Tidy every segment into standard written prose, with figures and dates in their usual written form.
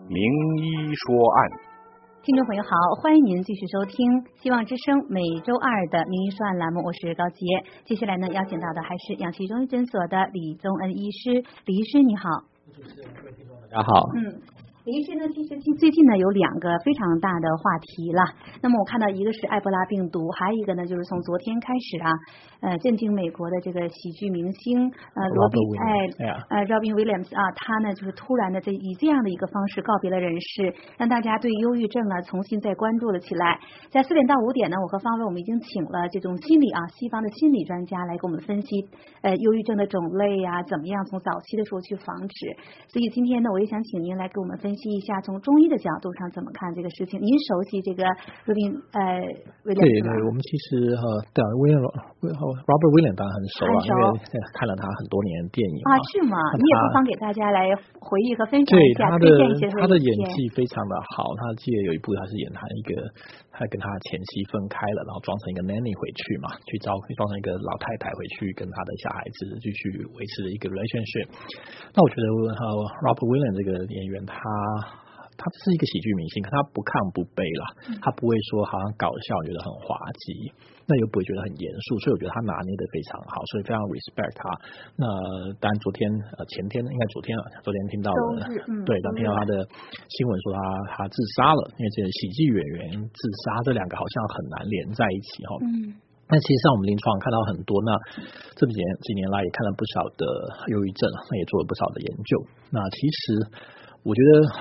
名医说案。 听众朋友好，欢迎您继续收听希望之声每周二的名医说案栏目，我是高杰。接下来呢，邀请到的还是氧气中医诊所的李宗恩医师。李医师你好。 主持人，各位听众大家好。 李医师呢，其实最近呢有两个非常大的话题了。那么我看到一个是埃博拉病毒，还有一个呢就是从昨天开始震惊美国的这个喜剧明星Robin Williams 他呢就是突然的以这样的一个方式告别了人世，让大家对忧郁症重新再关注了起来。在4点到5点呢，我和方伟我们已经请了这种西方的心理专家来给我们分析忧郁症的种类怎么样从早期的时候去防止。所以今天呢，我也想请您来给我们分析一下从中医的角度上怎么看这个事情。您熟悉这个 Robin Williams 对，我们其实Robert Williams 当然很熟因为看了他很多年的电影是吗？你也不妨给大家来回忆和分享一下，推荐一些他的演技非常的好。他记得有一部他是演他跟他前妻分开了，然后装成一个 nanny 回去嘛，装成一个老太太回去跟他的小孩子继续维持一个 relationship。那我觉得Robert Williams 这个演员他是一个喜剧明星，可他不亢不卑啦，他不会说好像搞笑觉得很滑稽，那又不会觉得很严肃，所以我觉得他拿捏的非常好，所以非常 respect 他。那当然前天应该昨天听到了，对，听到他的新闻说他自杀了，因为这个喜剧演员自杀这两个好像很难连在一起那其实上我们临床看到很多，那这几年来也看了不少的忧郁症，那也做了不少的研究。那其实我觉得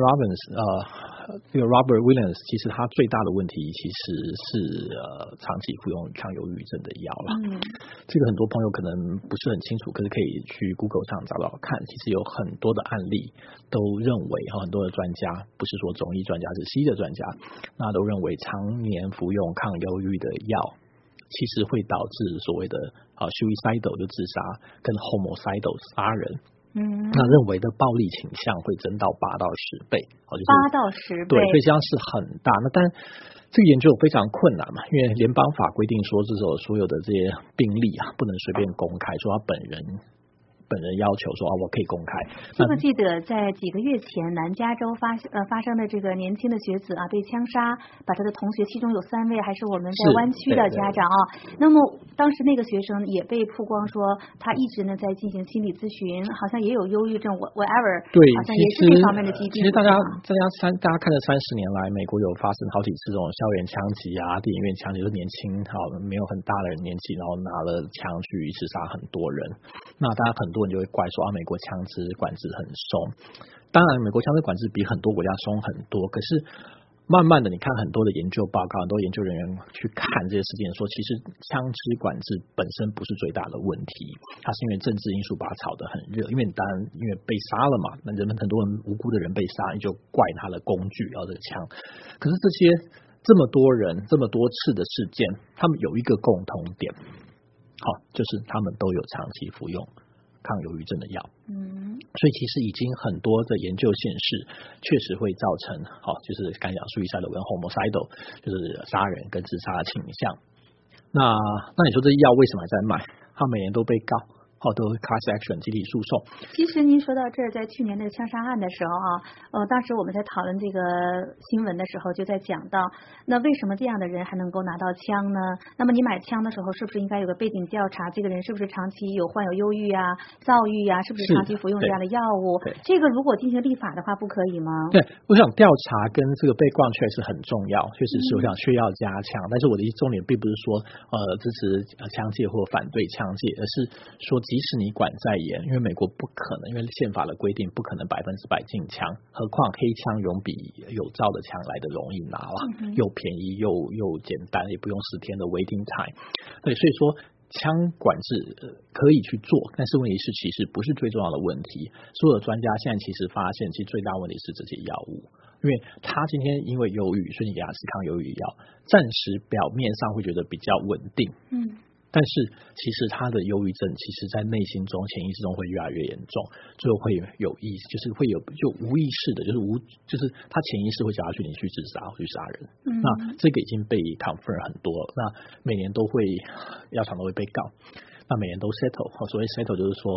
Robert Williams 其实他最大的问题其实是长期服用抗忧郁症的药啦。这个很多朋友可能不是很清楚，可是可以去 Google 上找找看，其实有很多的案例都认为很多的专家，不是说中医专家，是西医的专家，那都认为常年服用抗忧郁的药其实会导致所谓的suicidal 就自杀跟 homicidal 杀人。那认为的暴力倾向会增到8到10倍 ，8到10倍， 对，所以这样是很大。那但这个研究非常困难嘛，因为联邦法规定说，这种所有的这些病例不能随便公开，说他本人要求说我可以公开。 记不记得在几个月前南加州发生的这个年轻的学子被枪杀，把他的同学其中有3位还是我们在湾区的家长那么当时那个学生也被曝光说他一直呢在进行心理咨询，好像也有忧郁症 whatever， 对， 好像也是这方面的疾病。 其实大家看了30年来，美国有发生好几次这种校园枪击电影院枪击，就是年轻没有很大的年纪，然后拿了枪去刺杀很多人。那大家很多人就会怪说美国枪支管制很松，当然美国枪支管制比很多国家松很多，可是慢慢的你看很多的研究报告，很多研究人员去看这些事件说，其实枪支管制本身不是最大的问题，它是因为政治因素把它炒得很热，因为被杀了嘛，那很多人无辜的人被杀，你就怪他的工具这个枪。可是这么多人这么多次的事件，他们有一个共同点就是他们都有长期服用抗忧郁症的药，所以其实已经很多的研究显示，确实会造成就是刚才讲suicidal跟 homicidal， 就是杀人跟自杀的倾向。那你说这药为什么还在卖？他每年都被告，都 class action 集体诉讼。 其实您说到这儿，在去年那个枪杀案的时候当时我们在讨论这个新闻的时候就在讲到，那为什么这样的人还能够拿到枪呢？那么你买枪的时候是不是应该有个背景调查，这个人是不是长期患有忧郁躁郁是不是长期服用这样的药物？这个如果进行立法的话不可以吗？ 对，我想调查跟这个被告确实很重要，确实是我想需要加强，但是我的重点并不是说支持枪械或反对枪械，而是说即使你管再严，因为美国不可能，因为宪法的规定不可能100%禁枪，何况黑枪永比有照的枪来的容易拿了，又便宜又简单，也不用10天的 waiting time。对，所以说枪管制可以去做，但是问题是其实不是最重要的问题。所有的专家现在其实发现，其实最大问题是这些药物，因为他今天因为忧郁，所以你给他吃抗忧郁药，暂时表面上会觉得比较稳定，但是其实他的忧郁症其实在内心中潜意识中会越来越严重，最后会有就是会有就无意识的就是他潜意识会叫他你去自杀或去杀人。那这个已经被 confirm 很多了，那每年都会药厂都会被告，那每年都 settle， 所谓 settle 就是说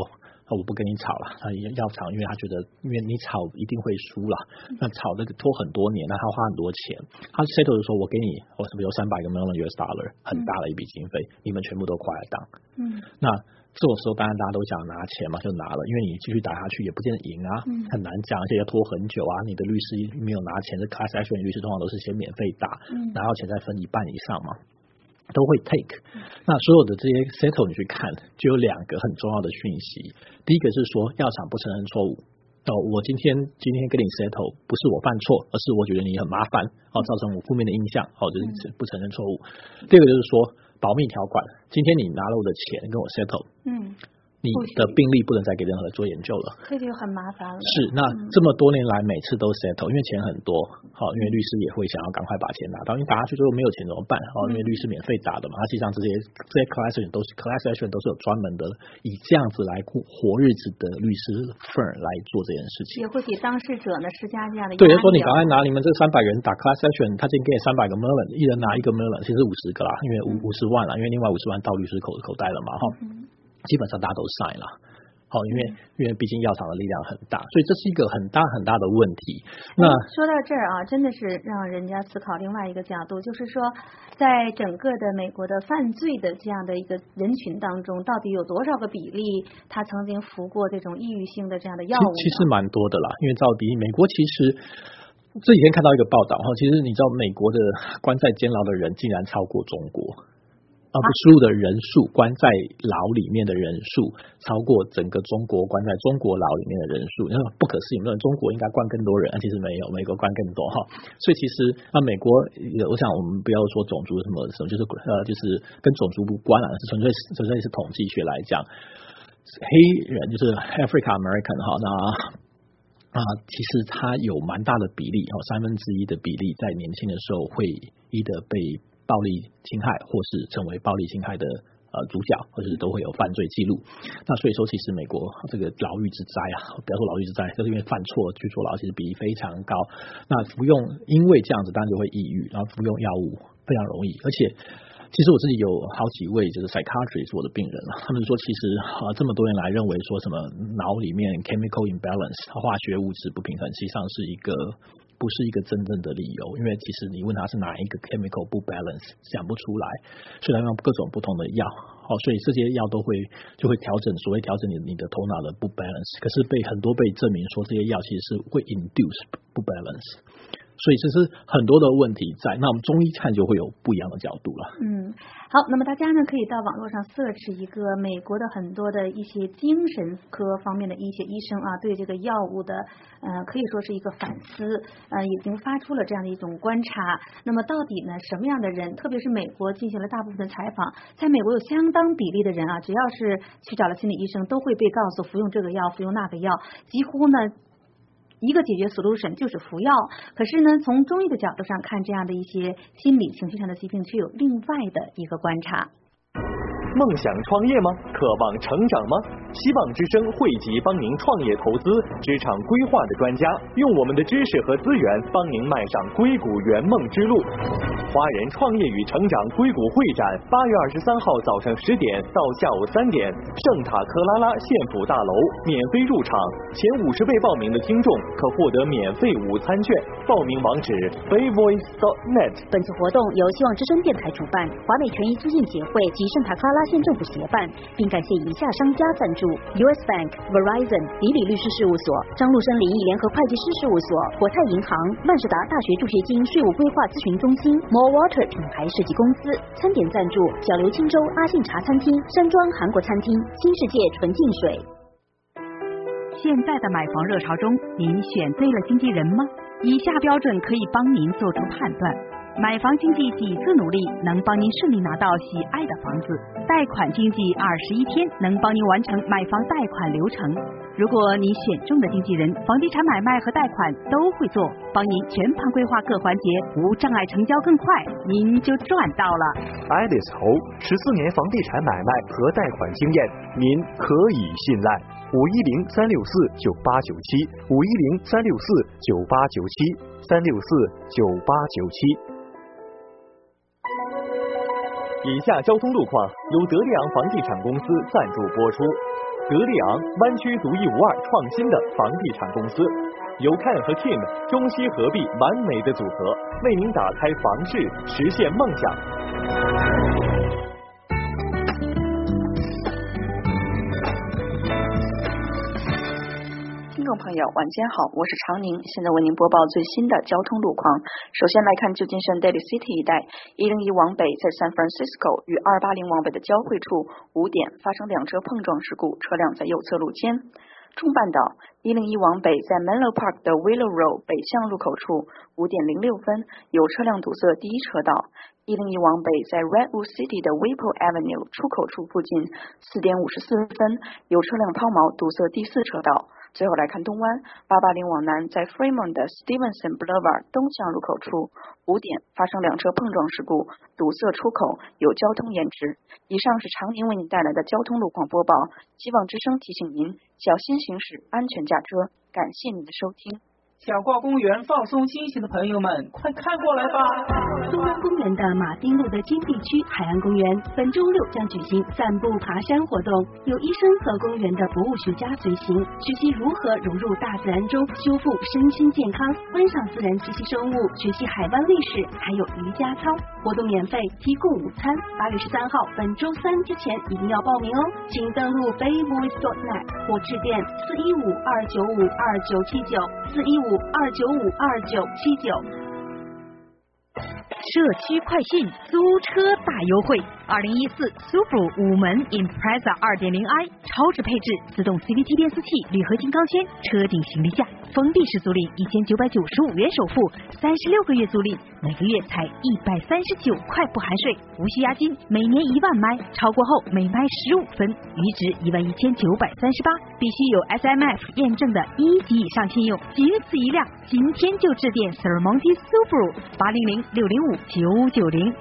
我不跟你吵了，药厂因为他觉得因为你吵一定会输了，那吵的拖很多年，那他花很多钱，他 settle 就说我给你我什么有300个 million US dollar 很大的一笔经费，你们全部都快来当，那这种时候当然大家都想拿钱嘛，就拿了，因为你继续打下去也不见得赢啊，很难讲，而且要拖很久啊，你的律师没有拿钱，这 class action 律师通常都是先免费打，拿到钱再分一半以上嘛，都会 take。那所有的这些 settle 你去看，就有2个很重要的讯息。第一个是说药厂不承认错误，我今天跟你 settle 不是我犯错，而是我觉得你很麻烦，造成我负面的印象，就是不承认错误。第二个就是说保密条款，今天你拿了我的钱跟我 settle，你的病例不能再给任何人做研究了， 这就很麻烦了。 是，那这么多年来每次都 settle， 因为钱很多，因为律师也会想要赶快把钱拿到，因为打下去之后没有钱怎么办？因为律师免费打的嘛，实际上这些 class action 都是有专门的以这样子来活日子的律师 firm 来做这件事情， 也会给当事者呢施加这样的压力。 对，就说你赶快拿你们这300个人打 class action， 他今天给你300个 million， 一人拿1个 million， 其实50个啦，因为50万啦，因为另外50万到律师口袋了嘛，基本上大家都 sign 了。因为毕竟药厂的力量很大，所以这是一个很大很大的问题。那说到这儿啊，真的是让人家思考另外一个角度，就是说在整个的美国的犯罪的这样的一个人群当中，到底有多少个比例他曾经服过这种抑郁性的这样的药物？ 其实蛮多的啦，因为照比美国其实这几天看到一个报道，其实你知道美国的关在监牢的人竟然超过中国。输入的人数，关在牢里面的人数超过整个中国关在中国牢里面的人数，不可思议。中国应该关更多人，其实没有，美国关更多所以其实美国，我想我们不要说种族什么，就是跟种族无关了，纯粹是统计学来讲，黑人就是 African American 其实他有蛮大的比例1/3的比例在年轻的时候会被暴力侵害，或是成为暴力侵害的主角，或者是都会有犯罪记录。那所以说，其实美国这个牢狱之灾不要说牢狱之灾，就是因为犯错去坐牢，其实比例非常高。那服用因为这样子，当然就会抑郁，然后服用药物非常容易。而且，其实我自己有好几位就是 psychiatrist 我的病人他们说，其实这么多年来认为说什么脑里面 chemical imbalance 化学物质不平衡，实际上不是一个真正的理由，因为其实你问他是哪一个 chemical 不 balance， 想不出来，所以他用各种不同的药，所以这些药就会调整，所谓调整你的头脑的不 balance， 可是很多被证明说这些药其实是会 induce 不 balance， 所以这是很多的问题在，那我们中医看就会有不一样的角度了。 好，那么大家呢可以到网络上 search 一个美国的很多的一些精神科方面的一些医生对这个药物的可以说是一个反思，已经发出了这样的一种观察。那么到底呢什么样的人，特别是美国进行了大部分的采访，在美国有相当比例的人只要是去找了心理医生，都会被告诉服用这个药服用那个药，几乎呢一个解决 solution 就是服药。可是呢，从中医的角度上看，这样的一些心理情绪上的疾病却有另外的一个观察。 梦想创业吗？渴望成长吗？希望之声汇集帮您创业投资、职场规划的专家，用我们的知识和资源帮您迈上硅谷圆梦之路。华人创业与成长硅谷会展8月23号早上10点到下午3点，圣塔克拉拉县府大楼，免费入场，前50位报名的听众可获得免费午餐券。报名网址 bayvoice.net。 本次活动由希望之声电台主办，华美权益资讯协会及圣塔克拉拉县政府协办，并感谢以下商家赞助 ：US Bank、Verizon、迪里律师事务所、张路生联谊联合会计师事务所、国泰银行、万事达大学助学金税务规划咨询中心、More Water 品牌设计公司。餐点赞助：小刘青州阿信茶餐厅、山庄韩国餐厅、新世界纯净水。 现在的买房热潮中，您选对了经纪人吗？以下标准可以帮您做出判断。买房经纪几次努力能帮您顺利拿到喜爱的房子，贷款经纪21天能帮您完成买房贷款流程。如果你选中的经纪人，房地产买卖和贷款都会做，帮您全盘规划各环节，无障碍成交更快，您就赚到了。 Alice Ho 14年房地产买卖和贷款经验，您可以信赖。510-364-9897，510-364-9897，364-9897。以下交通路况由德利昂房地产公司赞助播出。 德利昂湾区独一无二创新的房地产公司。由 Ken 和 Kim 中西合璧完美的组合，为您打开房市，实现梦想。 听众朋友，晚间好，我是常宁，现在为您播报最新的交通路况。首先来看旧金山 Daly City 一带，101往北在 San Francisco 与280往北的交汇处5点发生两车碰撞事故，车辆在右侧路肩。中半岛101往北在 Menlo Park 的 Willow Road 北向路口处5点06分有车辆堵塞第一车道。101往北在 Redwood City 的 Whipple Avenue 出口处附近4点54分有车辆抛锚堵塞第四车道。最后来看东湾880往南在 Fremont 的 Stevenson Boulevard 东向路口处5点发生两车碰撞事故，堵塞出口，有交通延迟。以上是常宁为您带来的交通路况播报，希望之声提醒您小心行驶，安全驾车。感谢您的收听。 想逛公园放松心情的朋友们，快看过来吧！ 东湾公园的马丁路的金地区海岸公园本周六将举行散步爬山活动，有医生和公园的博物学家随行，学习如何融入大自然中，修复身心健康，观赏自然栖息生物，学习海湾历史，还有瑜伽操。活动免费，提供午餐。8月13号本周3之前一定要报名哦，请登录 bayvoice.net 或致电415-295-2979 415-295-2979。 社区快讯，租车大优惠！2014 Subaru 5门 Impreza 2.0i 超值配置，自动 CVT 变速器，铝合金钢圈，车顶行李架，封闭式租赁，1995元首付，36个月租赁，每个月才139块不含税，无需押金，每年1万迈，超过后每迈15分，余值11938，必须有 SMF 验证的1级以上信用，仅此一辆，今天就致电 Sermonte Subaru 800-605-9590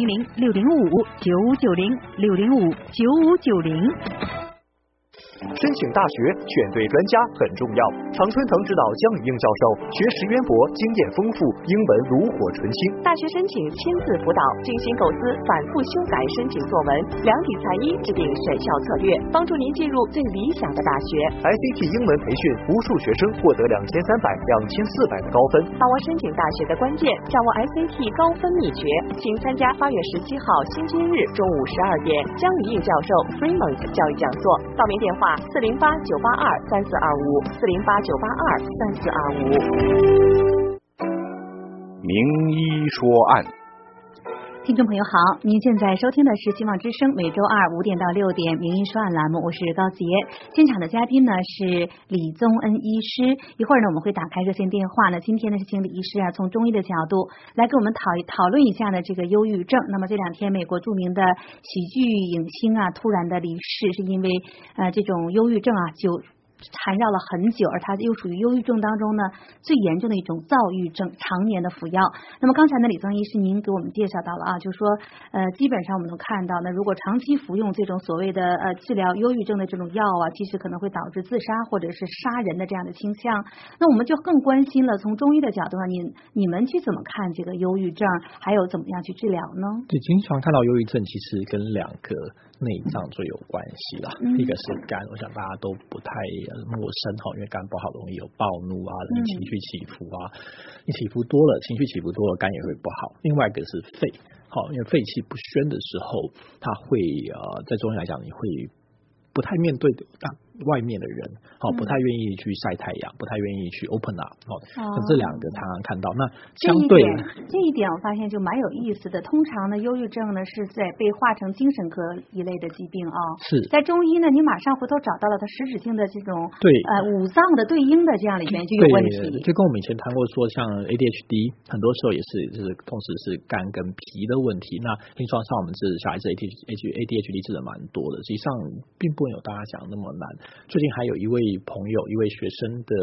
800-605-9590 605-9590。 申请大学选对专家很重要。常春藤指导江宇映教授学识渊博，经验丰富，英文炉火纯青。 大学申请亲自辅导，精心构思，反复修改申请作文，量体裁衣，制定选校策略，帮助您进入最理想的大学。 SAT 英文培训，无数学生获得2300、2400的高分。 把握申请大学的关键，掌握 SAT 高分秘诀，请参加8月17号星期日中午12点江宇映教授 Fremont 教育讲座，报名电话408-982-3425 408-982-3425。 名医说案。 听众朋友好，您现在收听的是希望之声每周2 5点到6点名医说案栏目，我是高杰。现场的嘉宾呢是李宗恩医师，一会儿呢我们会打开热线电话呢，今天呢是请李医师从中医的角度来跟我们讨论一下呢这个忧郁症。那么这2天美国著名的喜剧影星突然的离世，是因为这种忧郁症缠绕了很久，而它又属于忧郁症当中呢最严重的一种躁郁症，常年的服药。那么刚才呢李宗医师您给我们介绍到了就是说基本上我们能看到呢，如果长期服用这种所谓的治疗忧郁症的这种药其实可能会导致自杀或者是杀人的这样的倾向。那我们就更关心了，从中医的角度你们去怎么看这个忧郁症，还有怎么样去治疗呢？ 对，经常看到忧郁症其实跟2个内脏最有关系啦。一个是肝，我想大家都不太陌生因为肝不好容易有暴怒容易情绪起伏你起伏多了，情绪起伏多了，肝也会不好。另外一个是肺，因为肺气不宣的时候，它会在中医来讲，你会不太面对外面的人，不太愿意去晒太阳，不太愿意去 open up，这2个常常看到。那相对这一点我发现就蛮有意思的。通常呢，忧郁症呢是在被划成精神科一类的疾病是在中医呢，你马上回头找到了它实质性的这种五脏的对应的这样里面就有问题。 就跟我们以前谈过说，像 ADHD 很多时候也是同时是肝跟脾的问题。那临床上我们是小孩子 ADHD 治的蛮多的，实际上并不会有大家讲那么难。最近还有一位朋友，一位学生的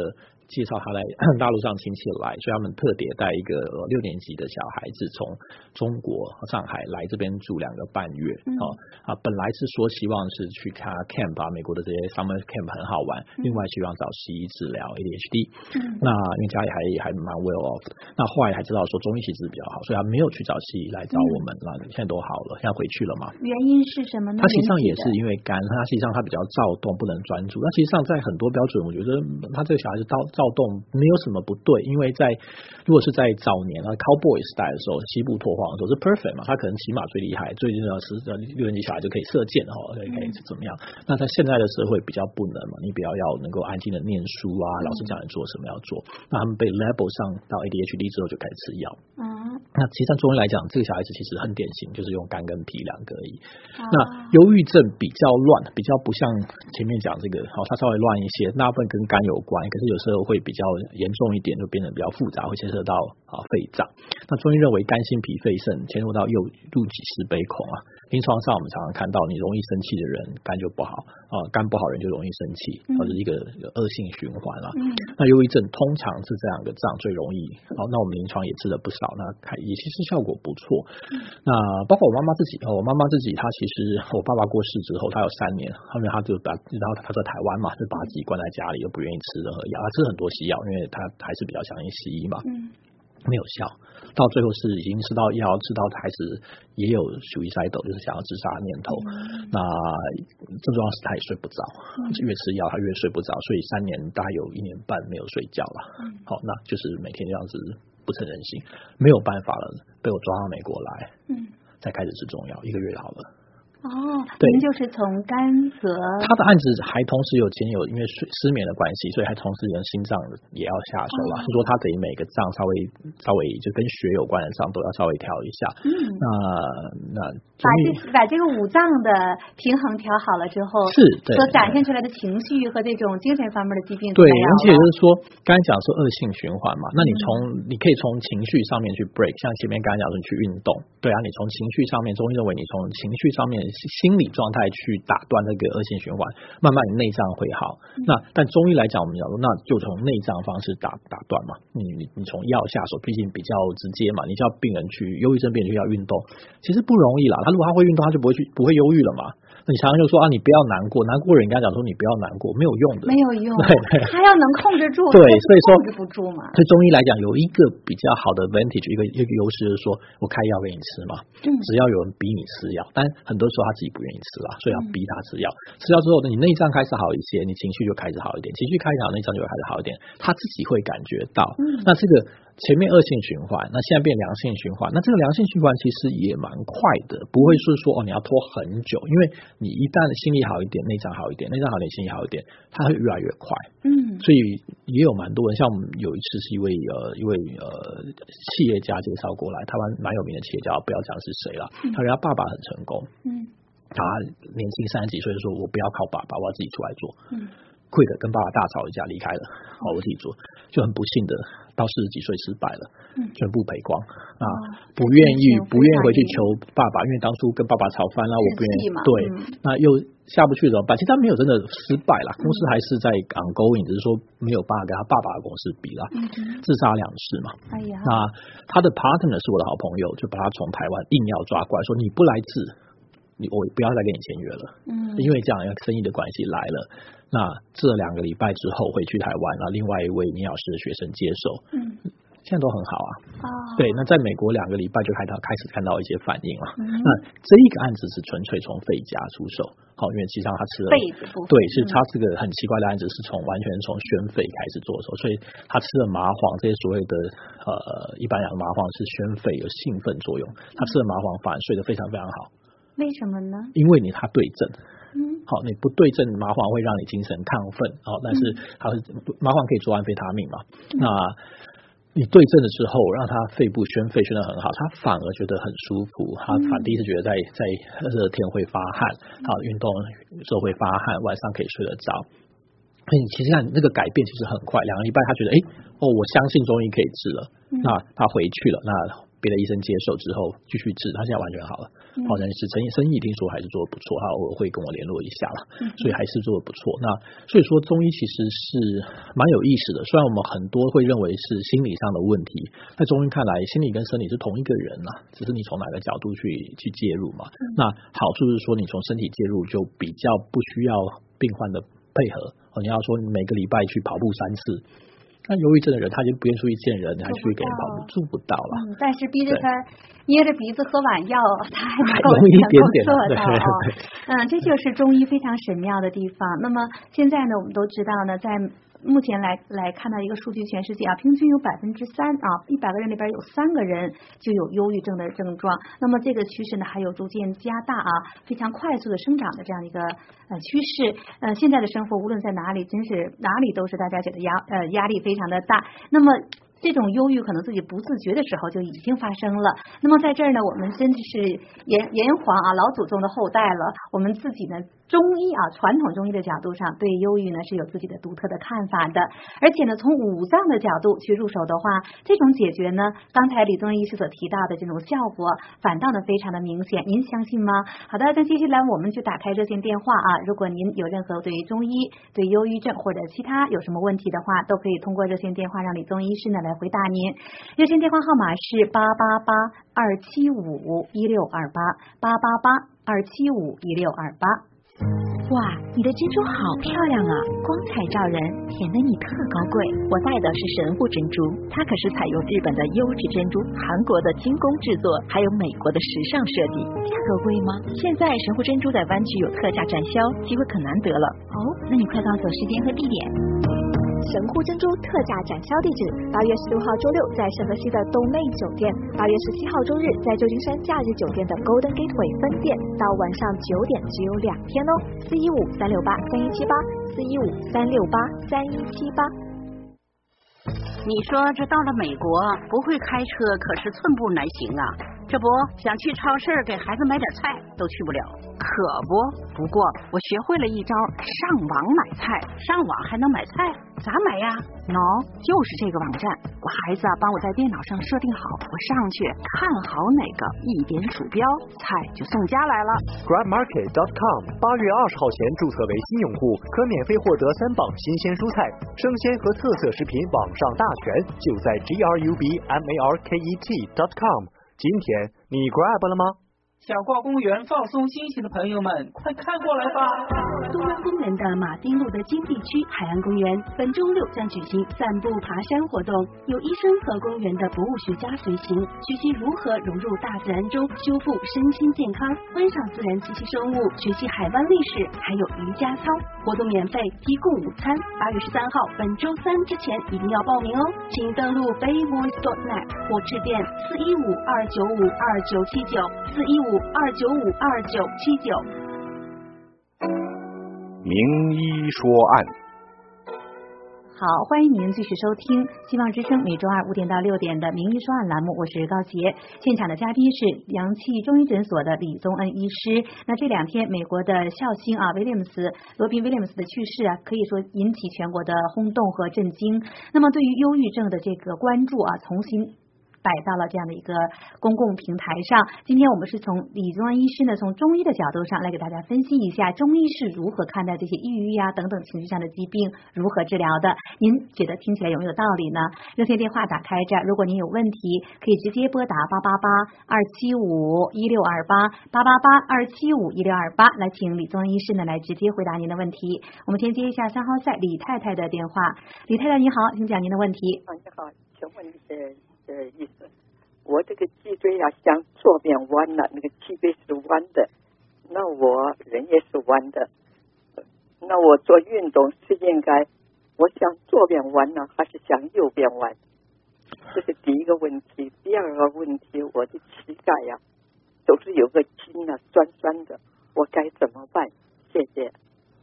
介绍他来大陆上亲戚来，所以他们特别带一个6年级的小孩子从中国上海来这边住2个半月。本来是说希望是去看 camp 美国的这些 summer camp 很好玩，另外希望找西医治疗 ADHD。那因为家里还蛮 well off 的，那后来还知道说中医其实比较好，所以他没有去找西医来找我们。那现在都好了，现在回去了嘛。 原因是什么呢？ 他实际上也是因为肝，他实际上他比较躁动，不能专注。那实际上在很多标准，我觉得他这个小孩子躁动没有什么不对，因为如果是在早年Cowboy 时代的时候，西部拓荒的时候是 perfect 嘛，他可能骑马最厉害，最近6年级小孩就可以射箭可以怎么样？那在现在的社会比较不能嘛，你比较要能够安静的念书啊，老师讲你做什么要做。那他们被 label 上到 ADHD 之后就开始吃药。那其实上中医来讲，这个小孩子其实很典型，就是用肝跟脾2个而已。那忧郁症比较乱，比较不像前面讲这个，它稍微乱一些，大部分跟肝有关，可是有时候会比较严重一点，就变得比较复杂，会牵涉到肺脏。那中医认为肝心脾肺肾牵入到入己思悲恐临床上我们常常看到，你容易生气的人肝就不好肝不好人就容易生气，这是一个恶性循环那忧郁症通常是这2个脏最容易那我们临床也治了不少，那也其实效果不错。那包括我妈妈自己她其实我爸爸过世之后，她有3年，后面她就然后她在台湾嘛，就把自己关在家里，又不愿意吃任何药，她吃很多西药，因为她还是比较相信西医嘛。没有效，到最后是已经吃到药，吃到开始也有suicidal，就是想要自杀的念头。那最重要是他也睡不着，越吃药他越睡不着，所以3年大概有1年半没有睡觉了。那就是每天这样子不成人形，没有办法了，被我抓到美国来，再开始吃中药，1个月好了。 对，您就是从肝和他的案子还同时有因为失眠的关系，所以还同时连心脏也要下手是说他等于每个脏稍微就跟血有关的脏都要稍微调一下。那把这个5脏的平衡调好了之后， 是所展现出来的情绪和这种精神方面的疾病对，而且就是说刚才讲说恶性循环嘛，那你可以从情绪上面去 break， 像前面刚才讲说你去运动，对你从情绪上面，中医认为你从情绪上面心理状态去打断那个恶性循环，慢慢你内脏会好。但中医来讲，我们讲说那就从内脏方式打断嘛，你从药下手，毕竟比较直接嘛，你叫病人去忧郁症病人去要运动，其实不容易啦。他如果他会运动，他就不会忧郁了嘛。你常常就说你不要难过，难过人跟他讲说你不要难过，没有用的， 没有用。对，他要能控制住， 对，所以说控制不住嘛。 对中医来讲，有一个比较好的 advantage， 一个优势就是说我开药给你吃嘛，只要有人逼你吃药，但很多时候他自己不愿意吃啦，所以要逼他吃药。吃药之后，你内脏开始好一些，你情绪就开始好一点，情绪开始好，内脏就会开始好一点，他自己会感觉到。那这个前面恶性循环，那现在变良性循环，那这个良性循环其实也蛮快的，不会是说你要拖很久，因为你一旦心理好一点，内脏好一点，内脏好一点，心理好一点，它会越来越快。所以也有蛮多人，像我们有一次是一位企业家介绍过来，台湾蛮有名的企业家，不要讲是谁了，他说他爸爸很成功，他年轻30几岁就说我不要靠爸爸，我要自己出来做。quick 跟爸爸大吵一架离开了，我自己做，就很不幸的到40几岁失败了，全部赔光不愿意回去求爸爸，因为当初跟爸爸吵翻了，我不愿意，对，那又下不去怎么办？其实他没有真的失败啦，公司还是在 ongoing， 只是说没有办法跟他爸爸的公司比啦，自杀2次嘛。那他的 partner 是我的好朋友，就把他从台湾硬要抓过来，说你不来治，我不要再跟你签约了，因为这样生意的关系来了。那治了2个礼拜之后回去台湾，那另外一位倪老师的学生接受，现在都很好对，那在美国2个礼拜就开始看到一些反应了。那这一个案子是纯粹从肺夹出手，因为其实上他吃了肺子部分， 对，是他这个很奇怪的案子是完全从宣肺开始做手，所以他吃了麻黄，这些所谓的一般讲的麻黄是宣肺有兴奋作用，他吃了麻黄反而睡得非常非常好。 为什么呢？ 因为他对症。你不对症，麻黄会让你精神亢奋，但是麻黄可以做安非他命嘛，那你对症的时候让他肺部宣肺宣得很好，他反而觉得很舒服，他第一次觉得在热天会发汗，运动时候会发汗，晚上可以睡得着。其实那个改变其实很快，2个礼拜他觉得我相信中医可以治了，那他回去了，那别的医生接受之后继续治，他现在完全好了。好像是生意听说还是做得不错，他偶尔会跟我联络一下了，所以还是做得不错。那所以说中医其实是蛮有意思的，虽然我们很多会认为是心理上的问题，在中医看来心理跟生理是同一个人啦，只是你从哪个角度去介入嘛。那好处是说你从身体介入就比较不需要病患的配合，你要说每个礼拜去跑步3次，那忧郁症的人他就不愿意出去见人，还去给人跑步，做不到了。 但是逼着他捏着鼻子喝碗药，他还能够容易一点点做到。这就是中医非常神妙的地方。那么现在呢，我们都知道呢，在目前来看到一个数据，全世界平均有3%，100个人里边有3个人就有忧郁症的症状。那么这个趋势呢，还有逐渐加大非常快速的生长的这样一个趋势。现在的生活无论在哪里，真是哪里都是大家觉得压力非常的大。那么这种忧郁可能自己不自觉的时候就已经发生了。那么在这儿呢，我们真的是炎黄老祖宗的后代了。我们自己呢，中医传统中医的角度上，对忧郁呢是有自己的独特的看法的。而且呢，从五脏的角度去入手的话，这种解决呢，刚才李宗仁医师所提到的这种效果，反倒呢非常的明显。您相信吗？好的，那接下来我们就打开热线电话如果您有任何对于中医、对忧郁症或者其他有什么问题的话，都可以通过热线电话让李宗医师呢来回答您。热线电话号码是888-275-1628，888-275-1628。 哇，你的珍珠好漂亮啊，光彩照人，显得你特高贵。我戴的是神户珍珠，它可是采用日本的优质珍珠、韩国的精工制作，还有美国的时尚设计。价格贵吗？现在神户珍珠在湾区有特价展销，机会可难得了。那你快告诉我时间和地点。 神户珍珠特价展销地址：8月16号周六在圣荷西的东妹酒店，8月17号周日在旧金山假日酒店的 Golden Gateway 分店，到晚上9点，只有2天哦。415-368-3178，415-368-3178。 你说这到了美国不会开车可是寸步难行啊，这不想去超市给孩子买点菜都去不了。可不过我学会了一招上网买菜。上网还能买菜？咋买呀？就是这个网站，我孩子帮我在电脑上设定好，我上去看好哪个，一点鼠标，菜就送家来了。 grabmarket.com 8月20号前注册为新用户，可免费获得3磅新鲜蔬菜，生鲜和特色食品网上大全，就在 grabmarket.com。 今天你 grab 了吗？ 想逛公园放松心情的朋友们，快看过来吧！ 东湾公园的马丁路的金地区海岸公园本周6将举行散步爬山活动，有医生和公园的博物学家随行，学习如何融入大自然中，修复身心健康，观赏自然栖息生物，学习海湾历史，还有瑜伽操。活动免费，提供午餐。8月13号本周3之前一定要报名哦，请登录 bayvoice.net 或致电415-295-2979，415-295-2979。 名医说案。 好，欢迎您继续收听希望之声每周2 5点到6点的名医说案栏目，我是高杰。现场的嘉宾是阳气中医诊所的李宗恩医师。那这2天美国的孝星罗宾威廉姆斯的去世可以说引起全国的轰动和震惊。那么对于忧郁症的这个关注重新摆到了这样的一个公共平台上。今天我们是从李宗恩医师呢，从中医的角度上来给大家分析一下中医是如何看待这些抑郁等等情绪上的疾病，如何治疗的。您觉得听起来有没有道理呢？热线电话打开着，如果您有问题可以直接拨打888-275-1628，888-275-1628，来请李宗恩医师呢来直接回答您的问题。我们先接一下3号赛李太太的电话。李太太你好，请讲您的问题。 你好，请问意思，我这个脊椎向左边弯了，那个脊椎是弯的，那我人也是弯的，那我做运动是应该我向左边弯呢，还是向右边弯？这是第一个问题。第二个问题，我的膝盖都是有个筋酸酸的，我该怎么办？谢谢。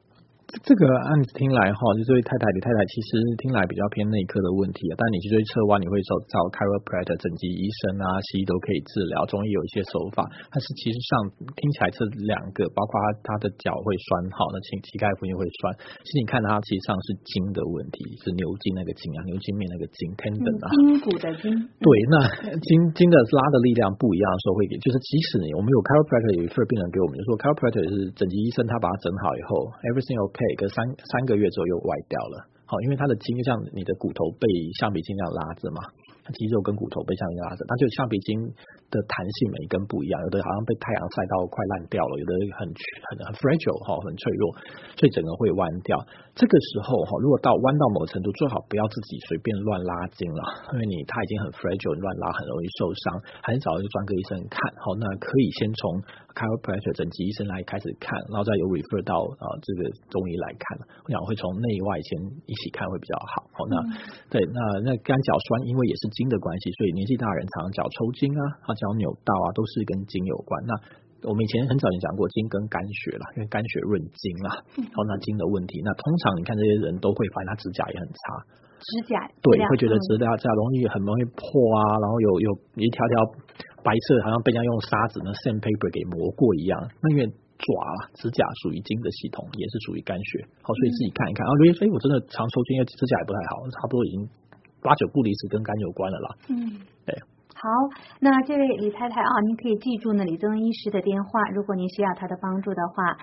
这个案子听来哈，就这位太太李太太其实听来比较偏内科的问题啊，但你去追侧弯，你会找 chiropractor 整脊医生啊，西医都可以治疗，中医有一些手法，但是其实上听起来这两个，包括他的脚会酸，好，那膝盖附近会酸，其实你看它其实上是筋的问题，是牛筋那个筋啊，牛筋面那个筋 tendon 啊， 筋骨的筋。 对，那筋的拉的力量不一样的时候会给，就是即使我们有 chiropractor 有一份病人给我们就说 chiropractor 是整脊医生，他把它整好以后 everything OK， 可三个月之后又歪掉了。好，因为它的筋就像你的骨头被橡皮筋那样拉着嘛，肌肉跟骨头被橡皮筋拉着，它就橡皮筋的弹性每一根不一样，有的好像被太阳晒到快烂掉了，有的很 fragile 很脆弱，所以整个会弯掉。这个时候如果弯到某个程度，最好不要自己随便乱拉筋了，因为它已经很 fragile， 乱拉很容易受伤，很早就专科医生看。好，那可以先从 chiropractor 整脊医生来开始看，然后再有 refer 到这个中医来看。我想会从内外先一起看会比较好。好，那对，那干脚酸因为也是筋的关系，所以年纪大人常常脚抽筋啊，脚扭到啊，都是跟筋有关。那我们以前很早就讲过筋跟肝血啦，因为肝血润筋啦，好，那筋的问题，那通常你看这些人都会发现他指甲也很差， 指甲对，会觉得指甲很容易破啊，然后有一条条白色，好像被人家用砂纸那 sandpaper 给磨过一样。那因为爪啦，指甲属于筋的系统，也是属于肝血，好，所以自己看一看啊。所以我真的常抽筋，因为指甲也不太好，差不多已经8、9不离十跟肝有关了啦。对。 好，那这位李太太啊，您可以记住呢李增医师的电话，如果您需要他的帮助的话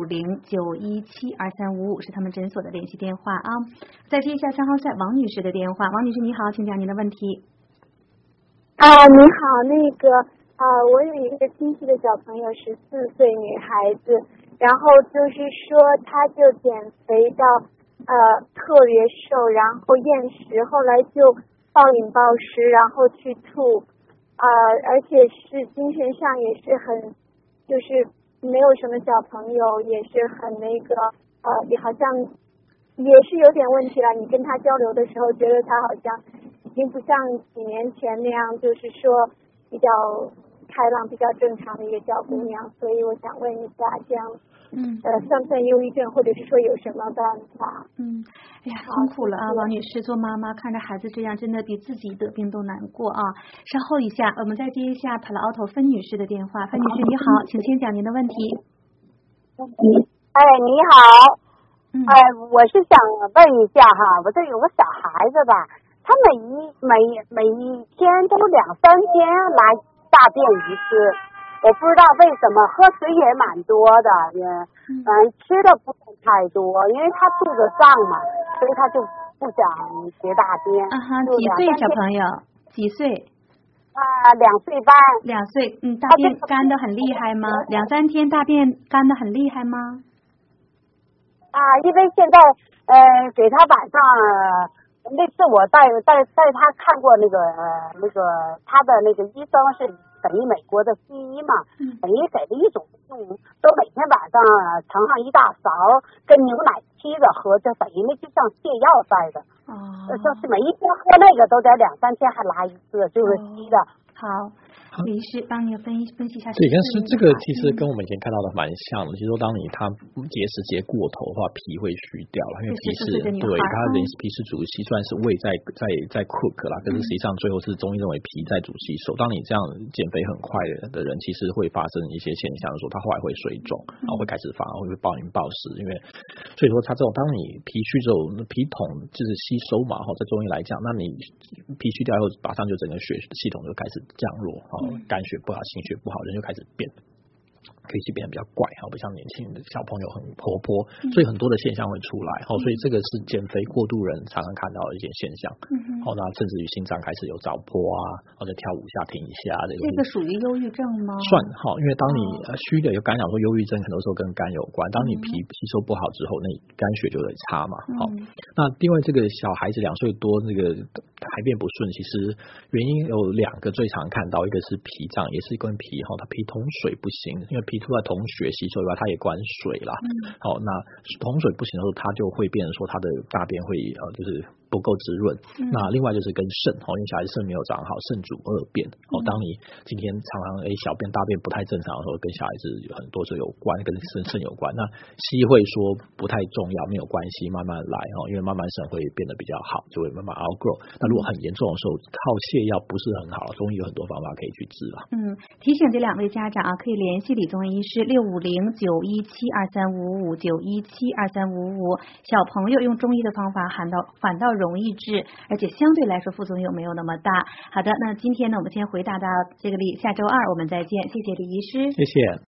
，650-917-2355是他们诊所的联系电话啊。再接一下3号线王女士的电话，王女士你好，请讲您的问题。 你好，我有一个亲戚的小朋友14岁女孩子，然后就是说她就减肥到特别瘦，然后厌食，后来就暴饮暴食，然后去吐，而且是精神上也是很，就是没有什么小朋友，也是很也好像也是有点问题了。你跟他交流的时候，觉得他好像已经不像几年前那样，就是说比较开朗、比较正常的一个小姑娘。所以我想问一下，这样算不算忧郁症，或者是说有什么办法？ 哎呀，辛苦了啊，王女士，做妈妈看着孩子这样，真的比自己得病都难过啊。稍后一下，我们再接一下帕拉奥头芬女士的电话。芬女士你好，请先讲您的问题。 你好，我是想问一下哈，我这有个小孩子吧，他每一天都2-3天来大便一次。我不知道为什么，喝水也蛮多的，吃的不是太多，因为他肚子胀嘛，所以他就不想结大便。 几岁小朋友？几岁 ？2岁半。 2岁，大便干得很厉害吗？2-3天大便干得很厉害吗？ 因为现在给他晚上那次我带他看过那个他的那个医生是等于美国的西医嘛，等于给了一种都每天晚上盛上一大勺跟牛奶沏着喝，就等于那就像泻药似的。就是每一天喝那个都得2-3天还来一次，就是稀的。 好，李医师帮你分析一下。 对，但是这个其实跟我们以前看到的蛮像的。就是说，当它结石结过头的话，皮会虚掉了，因为皮是对它人皮是主吸，虽然是胃在 cook 啦，可是实际上最后是中医认为皮在主吸收。当你这样减肥很快的人，其实会发生一些现象，说他后来会水肿，然后会开始反而会暴饮暴食，因为所以说他这种当你皮虚之后，皮桶就是吸收嘛，在中医来讲，那你皮虚掉以后，马上就整个血系统就开始降落，肝血不好，心血不好，人就开始变，可以变得比较怪，不像年轻的小朋友很活泼，所以很多的现象会出来，所以这个是减肥过度人常常看到的一些现象。那甚至于心脏开始有早搏啊，或者跳5下停1下， 这个属于忧郁症吗？ 算，因为当你虚的有刚讲说忧郁症很多时候跟肝有关，当你皮吸收不好之后，那肝血就会差嘛。那另外这个小孩子2岁多那个排便不顺，其实原因有2个最常看到，一个是脾脏，也是跟脾他脾统水不行，因为脾除了统血吸收以外，它也管水啦。那统水不行的时候，它就会变成说它的大便会就是不够滋润。那另外就是跟肾因为小孩子肾没有长好，肾主恶变当你今天常常小便大便不太正常的时候，跟小孩子有很多是有关，跟肾有关。那西医会说不太重要，没有关系，慢慢来因为慢慢肾会变得比较好，就会慢慢 outgrow。那如果很严重的时候，靠泻药不是很好，中医有很多方法可以去治了。 提醒这2位家长可以联系李宗医师650-917-2355，917-2355。小朋友用中医的方法反倒容易治，而且相对来说副作用没有那么大。好的，那今天呢，我们先回答到这里，下周2我们再见，谢谢李医师， 谢谢。